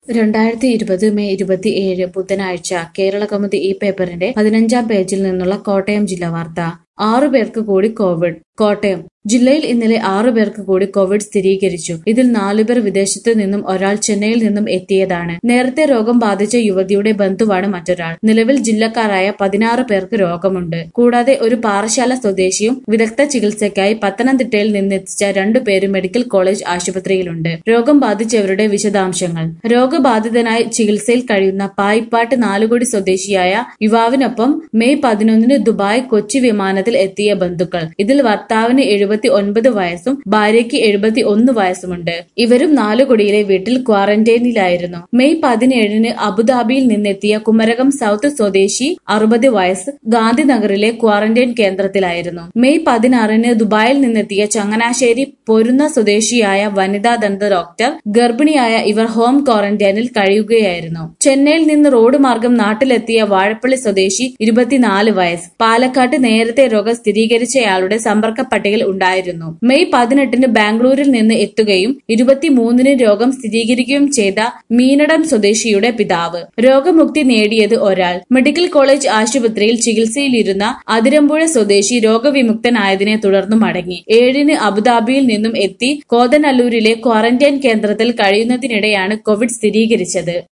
2020 May 27 ബുധനാഴ്ച കേരളകൗമുദി ഈ പേപ്പറിന്റെ 15-ാം പേജിൽ നിന്നുള്ള കോട്ടയം ജില്ലാ വാർത്ത. 6 പേർക്ക് കൂടി കോവിഡ്. കോട്ടയം ജില്ലയിൽ ഇന്നലെ 6 പേർക്ക് കൂടി കോവിഡ് സ്ഥിരീകരിച്ചു. ഇതിൽ 4 പേർ വിദേശത്തു നിന്നും ഒരാൾ ചെന്നൈയിൽ നിന്നും എത്തിയതാണ്. നേരത്തെ രോഗം ബാധിച്ച യുവതിയുടെ ബന്ധുവാണ് മറ്റൊരാൾ. നിലവിൽ ജില്ലക്കാരായ 16 പേർക്ക് രോഗമുണ്ട്. കൂടാതെ ഒരു പാറശാല സ്വദേശിയും വിദഗ്ധ ചികിത്സയ്ക്കായി പത്തനംതിട്ടയിൽ നിന്നെത്തിച്ച 2 പേരും മെഡിക്കൽ കോളേജ് ആശുപത്രിയിലുണ്ട്. രോഗം ബാധിച്ചവരുടെ വിശദാംശങ്ങൾ. രോഗബാധിതനായി ചികിത്സയിൽ കഴിയുന്ന പായിപ്പാട്ട് നാലുകൊടി സ്വദേശിയായ യുവാവിനൊപ്പം മെയ് 11 ദുബായ് കൊച്ചി വിമാനത്തിൽ എത്തിയ ബന്ധുക്കൾ. ഇതിൽ ഭർത്താവിന് 79 വയസ്സും ഭാര്യയ്ക്ക് 71 വയസ്സുമുണ്ട്. ഇവരും നാലുകൊടിയിലെ വീട്ടിൽ ക്വാറന്റൈനിലായിരുന്നു. മെയ് 17 അബുദാബിയിൽ നിന്നെത്തിയ കുമരകം സൗത്ത് സ്വദേശി 60 വയസ്സ് ഗാന്ധിനഗറിലെ ക്വാറന്റൈൻ കേന്ദ്രത്തിലായിരുന്നു. മെയ് 16 ദുബായിൽ നിന്നെത്തിയ ചങ്ങനാശ്ശേരി പൊരുന്ന സ്വദേശിയായ വനിതാ ദന്ത ഡോക്ടർ ഗർഭിണിയായ ഇവർ ഹോം ക്വാറന്റൈനിൽ കഴിയുകയായിരുന്നു. ചെന്നൈയിൽ നിന്ന് റോഡ് മാർഗം നാട്ടിലെത്തിയ വാഴപ്പള്ളി സ്വദേശി 24 വയസ്സ് പാലക്കാട്ട് നേരത്തെ രോഗം സ്ഥിരീകരിച്ചയാളുടെ സമ്പർക്ക പട്ടികയിൽ ഉണ്ടായിരുന്നു. മെയ് 18 ബാംഗ്ലൂരിൽ നിന്ന് എത്തുകയും 23 രോഗം സ്ഥിരീകരിക്കുകയും ചെയ്ത മീനടം സ്വദേശിയുടെ പിതാവ്. രോഗമുക്തി നേടിയത് ഒരാൾ. മെഡിക്കൽ കോളേജ് ആശുപത്രിയിൽ ചികിത്സയിലിരുന്ന അതിരമ്പുഴ സ്വദേശി രോഗവിമുക്തനായതിനെ തുടർന്ന് മടങ്ങി. 7 അബുദാബിയിൽ നിന്നും എത്തി കോതനല്ലൂരിലെ ക്വാറന്റൈൻ കേന്ദ്രത്തിൽ കഴിയുന്നതിനിടെയാണ് കോവിഡ് സ്ഥിരീകരിച്ചത്.